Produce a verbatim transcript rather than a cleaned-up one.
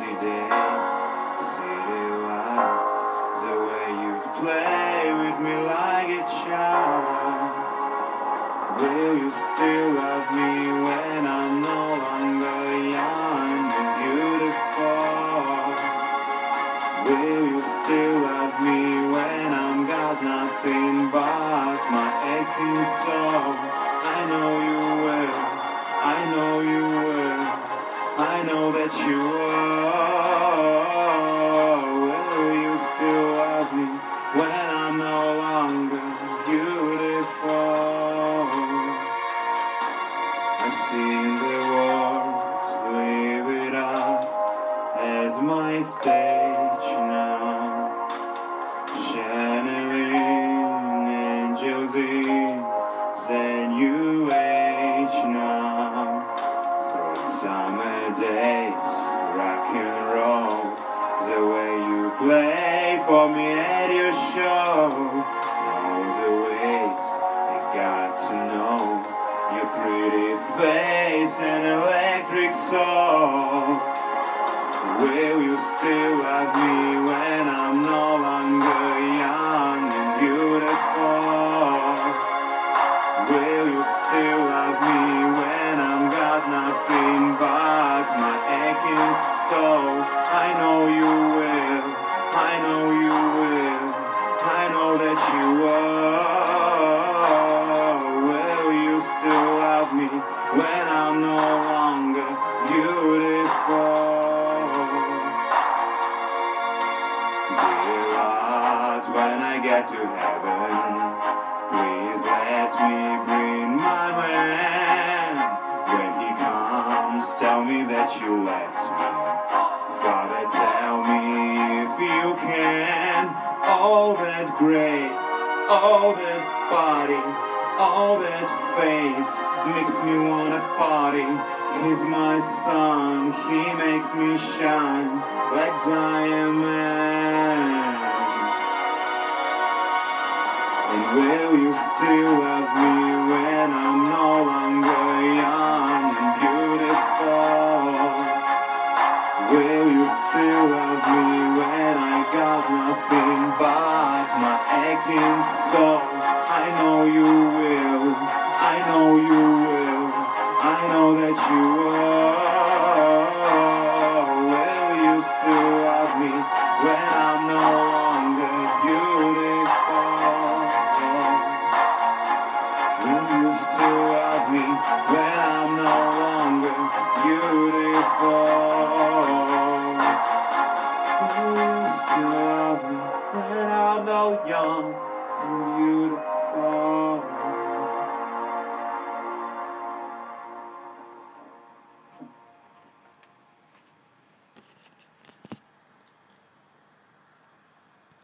busy days, city lights, the way you play with me like a child. Will you still love me when I'm no longer young and beautiful? Will you still love me when I'm got nothing but my aching soul? I know you will, I know you will, I know that you will. Will you still love me when I'm no longer beautiful? I'm seeing the world, live it up as my stage now, channeling angels in and new age now. For summer days, rock and roll, the way you play for me at your show. All the ways I got to know your pretty face and electric soul. Will you still love me when I'm no longer young and beautiful? Will you still love me when I'm got nothing but my aching soul? I know you will, I know you will, I know that you will. Will you still love me when I'm no longer beautiful? Dear Lord, when I get to heaven, please let me bring my man. When he comes, tell me that you let me. Father, tell me if you can. All that grace, all that body, all that face makes me wanna party. He's my sun, he makes me shine like diamond. And will you still love me when I'm no longer young and beautiful? Will you still love me when I got nothing but my aching soul? I know you will, I know you will, I know that you will. Will you still love me when I'm no longer beautiful? Will you still love me when I'm no longer beautiful?